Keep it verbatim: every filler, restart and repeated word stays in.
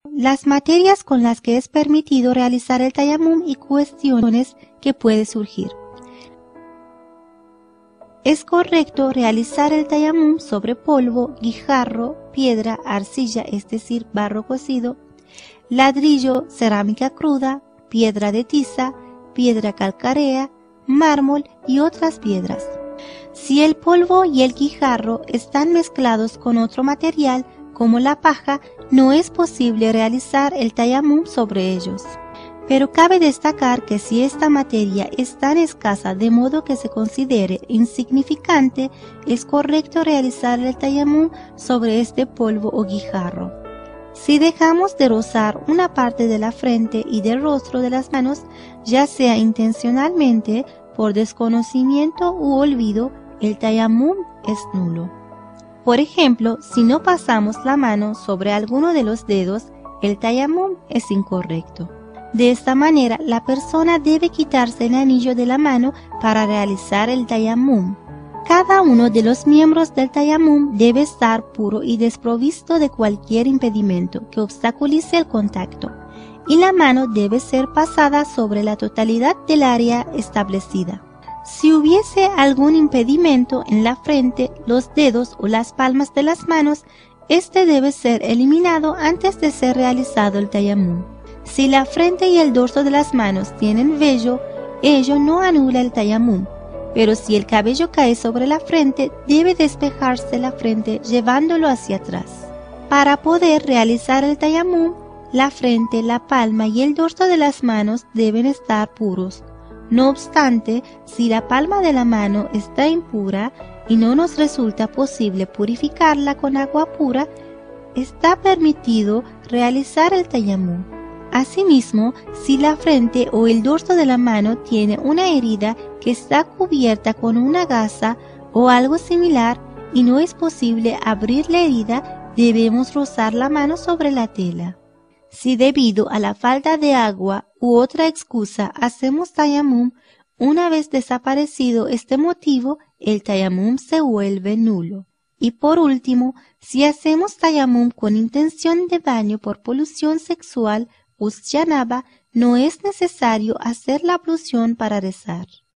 Las materias con las que es permitido realizar el tayamum y cuestiones que puede surgir. Es correcto realizar el tayamum sobre polvo, guijarro, piedra, arcilla, es decir, barro cocido, ladrillo, cerámica cruda, piedra de tiza, piedra calcárea, mármol y otras piedras. Si el polvo y el guijarro están mezclados con otro material, como la paja, no es posible realizar el tayamum sobre ellos. Pero cabe destacar que si esta materia es tan escasa de modo que se considere insignificante, es correcto realizar el tayamum sobre este polvo o guijarro. Si dejamos de rozar una parte de la frente y del rostro de las manos, ya sea intencionalmente, por desconocimiento u olvido, el tayamum es nulo. Por ejemplo, si no pasamos la mano sobre alguno de los dedos, el tayamum es incorrecto. De esta manera, la persona debe quitarse el anillo de la mano para realizar el tayamum. Cada uno de los miembros del tayamum debe estar puro y desprovisto de cualquier impedimento que obstaculice el contacto, y la mano debe ser pasada sobre la totalidad del área establecida. Si hubiese algún impedimento en la frente, los dedos o las palmas de las manos, este debe ser eliminado antes de ser realizado el tayamum. Si la frente y el dorso de las manos tienen vello, ello no anula el tayamum, pero si el cabello cae sobre la frente, debe despejarse la frente llevándolo hacia atrás. Para poder realizar el tayamum, la frente, la palma y el dorso de las manos deben estar puros. No obstante, si la palma de la mano está impura y no nos resulta posible purificarla con agua pura, está permitido realizar el tayamum. Asimismo, si la frente o el dorso de la mano tiene una herida que está cubierta con una gasa o algo similar y no es posible abrir la herida, debemos rozar la mano sobre la tela. Si debido a la falta de agua u otra excusa hacemos tayamum, una vez desaparecido este motivo, el tayamum se vuelve nulo. Y por último, si hacemos tayamum con intención de baño por polución sexual, us janaba, no es necesario hacer la ablución para rezar.